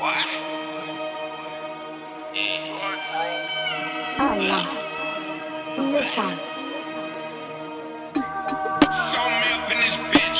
What? Yeah, it's hard, bro. Allah. Lupa. Show me up in this bitch.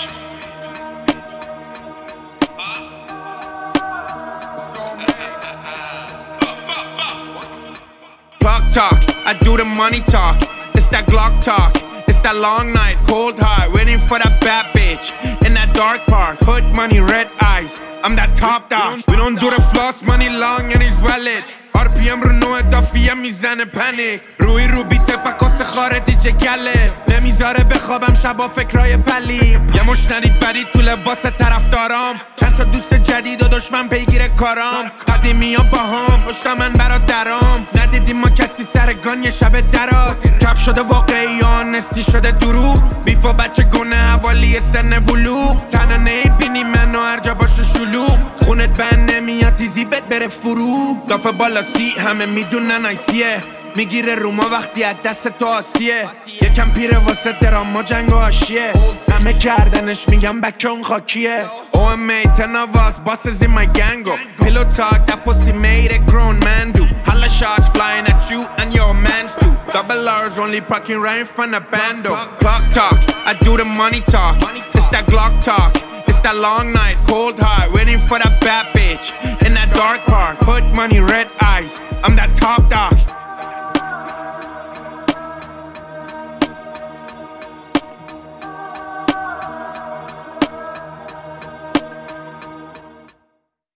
Plug talk, I do the money talk. It's that Glock talk. It's that long night, cold heart, waiting for that bad bitch in that dark park. Hood money, red eyes. I'm that top dog. We don't do the floss, money long and he's valid. RPM رو نوع دافیه میزنه پنیک. روی رو بیته پکاس خاره دیجه گله. نمیذاره بخوابم شبا فکرای پلی. یه مش ندید برید تو لباس طرفدارام. چند تا دوست جدید و دشمن پیگیر کارام. قدیمی ها با هم پشت من برادرام. ندیدیم ما کسی سرگان یه شب دراز. کف شده واقعیان نستی شده دروغ. بیفا بچه گونه حوالی سن بلوغ. تنها نیبینی منو هر جا باشه شلوغ. خونت بند نمیاد تیزیبت بره فرو. دافه بالا سی همه میدونن ایسیه. میگیره روما وقتی از دست تو آسیه. یکم پیره واسه دراما جنگ و آشیه. همه کردنش میگم بکه اون خاکیه. OMA 10 of us bosses in my gang go. Pillow talk that pussy made a grown man do. Holla shots flying at you and your mans too. Double R's only parking right in front of bando. Clock talk, I do the money talk. It's that Glock talk. It's that long night, cold heart, waiting for that bad bitch in that dark park. Hood money, red eyes. I'm that top dog.